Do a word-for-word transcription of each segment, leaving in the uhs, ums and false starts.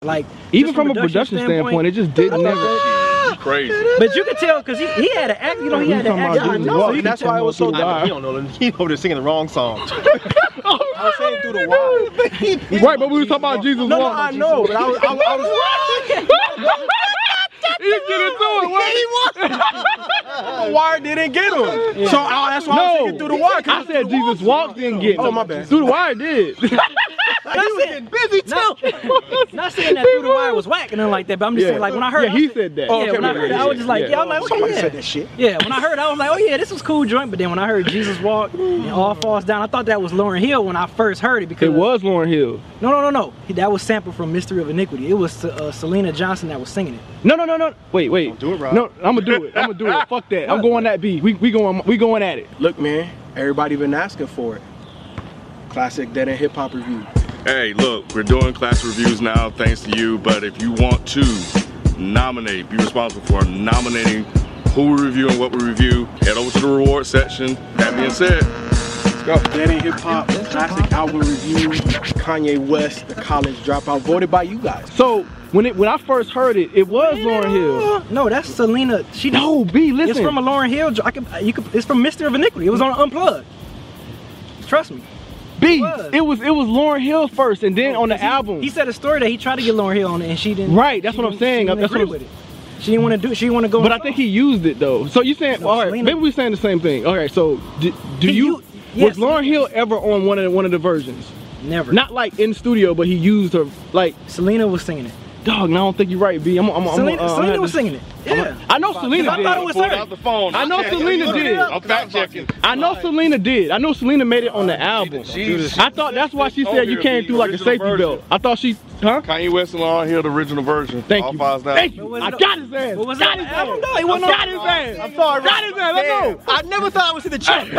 Like even from, from a production standpoint, standpoint, it just didn't never. Crazy. But you could tell because he, he had an act, you know, he had an act. Yeah, I know, and that's why I was so dark. He don't know. He over there singing the wrong song. I was saying through the wire. Right, but we were talking about Jesus No, no, walk. I know, but I was, I was, I was He's getting through it. The wire didn't get him. Yeah. So I, that's why no, I was thinking through the wire. I said Jesus walk didn't get him. Oh, my bad. Through the wire did. Not saying, busy too. Not, not saying that through the wire was whack and nothing like that, but I'm just yeah. saying like when I heard, yeah, he said that. Yeah, oh, okay, when I heard, it, I was just like, yeah, yeah I'm like, okay, somebody yeah. said that shit. Yeah, when I heard, it, I was like, oh yeah, this was cool joint. But then when I heard Jesus walk and all falls down, I thought that was Lauryn Hill when I first heard it because it was Lauryn Hill. No, no, no, no. That was sampled from Mystery of Iniquity. It was uh, Selena Johnson that was singing it. No, no, no, no. Wait, wait. Don't do it, Rob. No, I'm gonna do it. I'm gonna do it. Fuck that. I'm going that beat. We we going we going at it. Look, man, everybody been asking for it. Classic Dead End Hip Hop review. Hey, look, we're doing class reviews now, thanks to you. But if you want to nominate, be responsible for nominating who we review and what we review, head over to the reward section. That being said, let's go. Dead End Hip Hop classic album review. Kanye West, The College Dropout, voted by you guys. So when it when I first heard it, it was Lauryn Hill. No, that's Selena. She no, B. Listen, it's from a Lauryn Hill. I can, you can, it's from Mystery of Iniquity. It was on Unplugged. Trust me. B, it was. it was it was Lauryn Hill first, and then on the he, album. He said a story that he tried to get Lauryn Hill on it, and she didn't. Right, that's what I'm saying. That's what I'm, with it. She didn't want to do. She didn't want to go. But I think he used it though. So you saying? No, all right, Selena, maybe we're saying the same thing. All right, so do, do he, you? you yes, was Lauryn Hill ever on one of the, one of the versions? Never. Not like in studio, but he used her like. Selena was singing it. Dog, no, I don't think you're right, B. I'm, I'm, Selena, I'm, uh, Selena was singing it. Yeah. I know Selena I did. thought it was her. Out the phone. I know Selena did. I'm fact checking. I know Selena did. I know Selena made it on the album. I thought that's why she said you came through like a safety belt. I thought she, huh? Kanye West and Lauryn Hill, the original version. Thank All you. files down. Thank you. I got his ass. What was got that? his I don't know. He wasn't on. got his ass. I'm sorry. Got his ass. Let's go. I never thought I would see the check.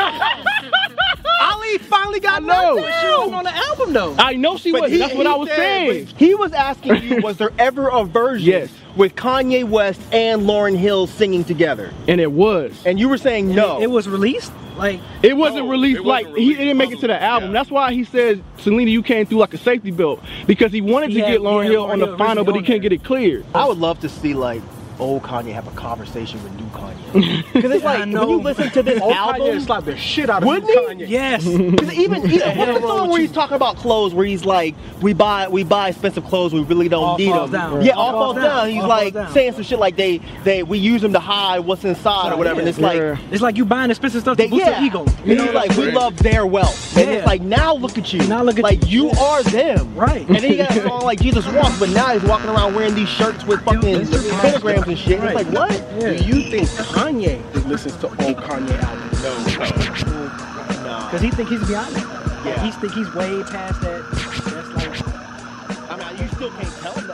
Ali finally got no. She wasn't on the album though. I know she was. That's what I was saying. He was asking you, was there ever a version yes. with Kanye West and Lauryn Hill singing together? And it was. And you were saying no. It, it was released like. It wasn't no, released it like wasn't he released didn't make it to the album. yeah. That's why he says, Selena, you came through like a safety belt because he wanted He to had- get Lauryn he had Hill Lauryn on the Hill final, but he originally couldn't on get it cleared. I would love to see like old Kanye have a conversation with new Kanye. Because it's like, I when know. you listen to this Old album, Kanye slapped the shit out of Wouldn't Kanye. Yes. Because even, even what's the song where he's talking about clothes, where he's like, we buy we buy expensive clothes, we really don't All need falls them. down. Yeah, All all, falls falls down. down. He's All like falls down. saying some shit like they they we use them to hide what's inside or whatever. And it's like, Yeah. It's like you buying expensive stuff to they, boost yeah, your ego. you know, like we love their wealth. And Yeah. it's like now look at you. Now look at like you. you are them. Right. And then he got a song like Jesus Walks, but now he's walking around wearing these shirts with fucking pentagrams and shit. Right. It's like what? Yeah. Do you think Kanye listens to old Kanye albums? No, no. Because he think he's beyond it. Yeah. He think he's way past that. That's like. I mean, you still can't tell me.